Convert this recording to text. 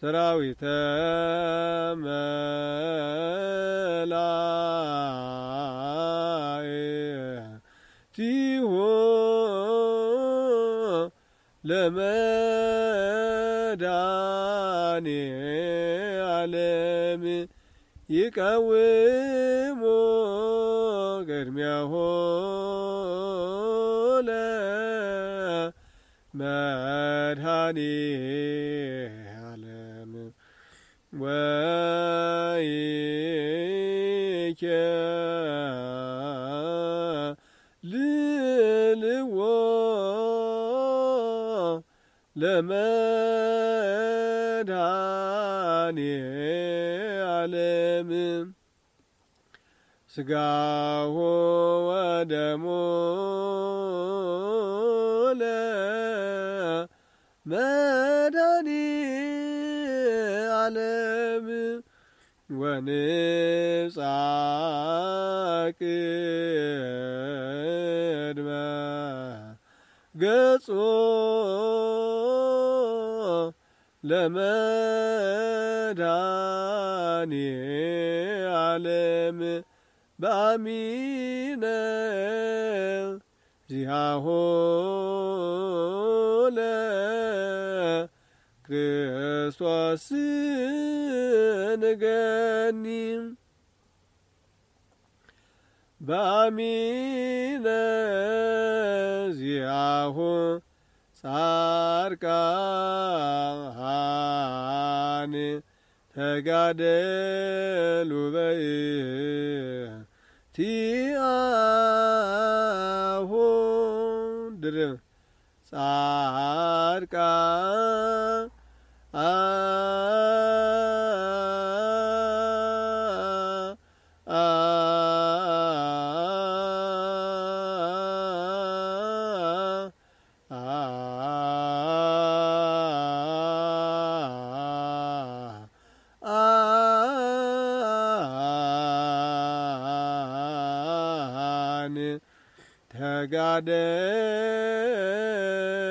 ሰራዊተ መላእክቲሁ ለመድኃኔ ዓለም ይቀውሙ ቅድሜሁ ለመድኃኔ ዓለም ወይኬልልዎ ለመድኃኔ ዓለም ሥጋሁ ወደሙ ለመድኃኔ ዓለም ወንጻ ቅድመ ገጾ ለመድኃኔ ዓለም በአሚነ ዚአሁ ለክርስቶስ ንገኒ በአሚነ ዚአሁ ጻድቃን ተጋደሉ በእንቲአሁ ድርብ ጻድቃን ተጋደሉ